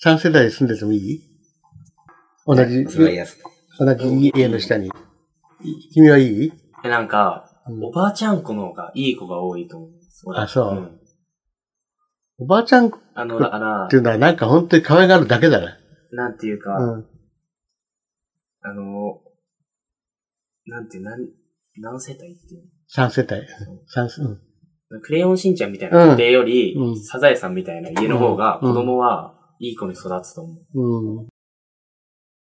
3世代住んでてもいい？同じ家の下に。君はいい？ なんか、おばあちゃん子の方がいい子が多いと思います。 あ、そう。おばあちゃん子っていうのはなんか本当に可愛がるだけだね。 なんていうか、何世帯っていうの？ 3 世帯。 クレヨンしんちゃんみたいな家庭より、サザエさんみたいな家の方が子供はいい子に育つと思う。